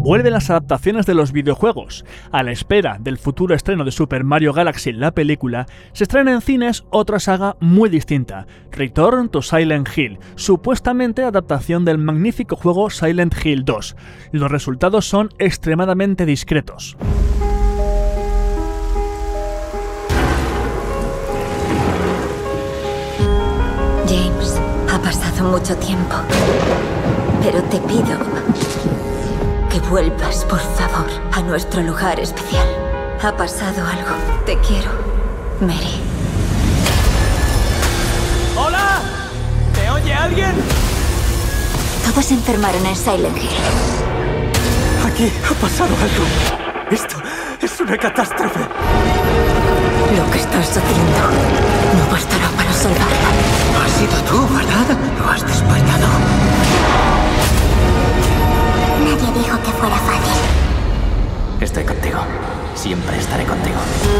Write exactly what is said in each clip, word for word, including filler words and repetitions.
Vuelven las adaptaciones de los videojuegos. A la espera del futuro estreno de Super Mario Galaxy, la película, se estrena en cines otra saga muy distinta, Return to Silent Hill, supuestamente adaptación del magnífico juego Silent Hill dos. Los resultados son extremadamente discretos. James, ha pasado mucho tiempo, pero te pido que vuelvas, por favor, a nuestro lugar especial. Ha pasado algo. Te quiero, Mary. ¡Hola! ¿Me oye alguien? Todos se enfermaron en Silent Hill. Aquí ha pasado algo. Esto es una catástrofe. Lo que estás haciendo no bastará para salvarla. Has sido tú, ¿verdad? Lo has despertado. Nadie dijo que fuera fácil. Estoy contigo. Siempre estaré contigo.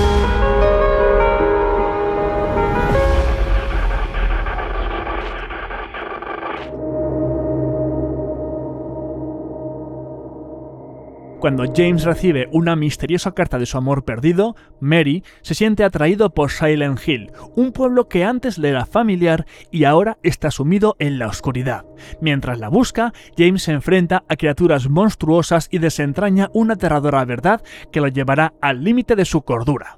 Cuando James recibe una misteriosa carta de su amor perdido, Mary se siente atraído por Silent Hill, un pueblo que antes le era familiar y ahora está sumido en la oscuridad. Mientras la busca, James se enfrenta a criaturas monstruosas y desentraña una aterradora verdad que lo llevará al límite de su cordura.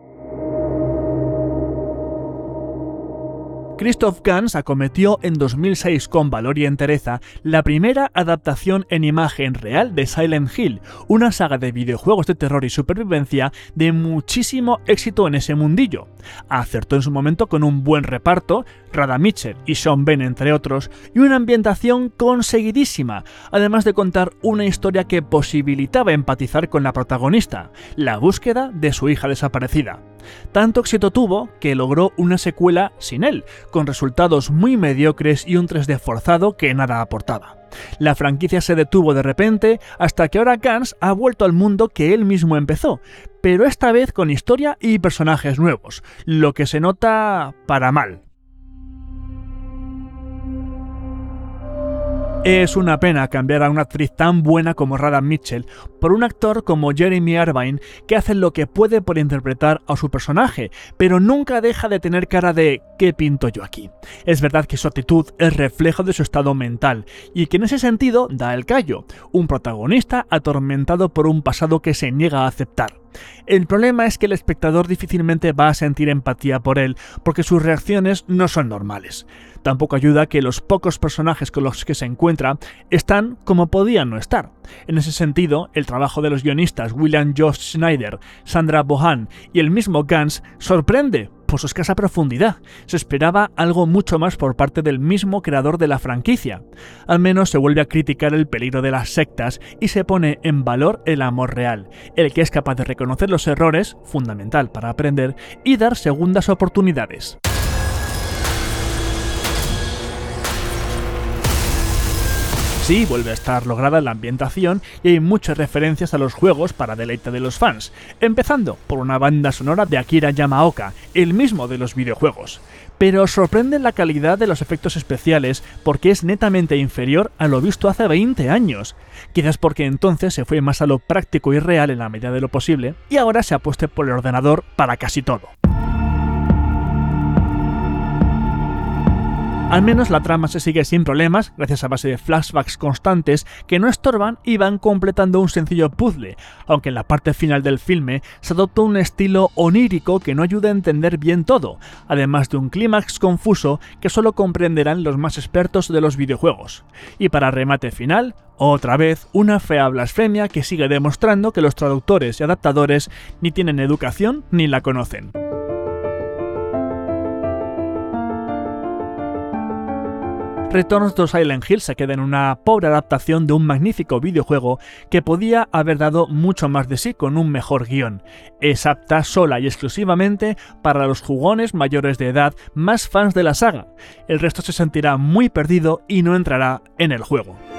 Christoph Gans acometió en dos mil seis con valor y entereza la primera adaptación en imagen real de Silent Hill, una saga de videojuegos de terror y supervivencia de muchísimo éxito en ese mundillo. Acertó en su momento con un buen reparto, Radha Mitchell y Sean Penn entre otros, y una ambientación conseguidísima, además de contar una historia que posibilitaba empatizar con la protagonista, la búsqueda de su hija desaparecida. Tanto éxito tuvo que logró una secuela sin él, con resultados muy mediocres y un tres D forzado que nada aportaba. La franquicia se detuvo de repente hasta que ahora Gans ha vuelto al mundo que él mismo empezó, pero esta vez con historia y personajes nuevos, lo que se nota para mal. Es una pena cambiar a una actriz tan buena como Radha Mitchell por un actor como Jeremy Irvine que hace lo que puede por interpretar a su personaje, pero nunca deja de tener cara de ¿qué pinto yo aquí? Es verdad que su actitud es reflejo de su estado mental y que en ese sentido da el callo, un protagonista atormentado por un pasado que se niega a aceptar. El problema es que el espectador difícilmente va a sentir empatía por él porque sus reacciones no son normales. Tampoco ayuda que los pocos personajes con los que se encuentra están como podían no estar. En ese sentido, el trabajo de los guionistas William Josh Schneider, Sandra Bohan y el mismo Gans sorprende por su escasa profundidad. Se esperaba algo mucho más por parte del mismo creador de la franquicia. Al menos se vuelve a criticar el peligro de las sectas y se pone en valor el amor real, el que es capaz de reconocer los errores, fundamental para aprender, y dar segundas oportunidades. Sí, vuelve a estar lograda la ambientación y hay muchas referencias a los juegos para deleite de los fans, empezando por una banda sonora de Akira Yamaoka, el mismo de los videojuegos. Pero sorprende la calidad de los efectos especiales porque es netamente inferior a lo visto hace veinte años. Quizás porque entonces se fue más a lo práctico y real en la medida de lo posible y ahora se apueste por el ordenador para casi todo. Al menos la trama se sigue sin problemas, gracias a base de flashbacks constantes que no estorban y van completando un sencillo puzzle, aunque en la parte final del filme se adopta un estilo onírico que no ayuda a entender bien todo, además de un clímax confuso que solo comprenderán los más expertos de los videojuegos. Y para remate final, otra vez una fea blasfemia que sigue demostrando que los traductores y adaptadores ni tienen educación ni la conocen. Return to Silent Hill se queda en una pobre adaptación de un magnífico videojuego que podía haber dado mucho más de sí con un mejor guión. Es apta sola y exclusivamente para los jugones mayores de edad más fans de la saga. El resto se sentirá muy perdido y no entrará en el juego.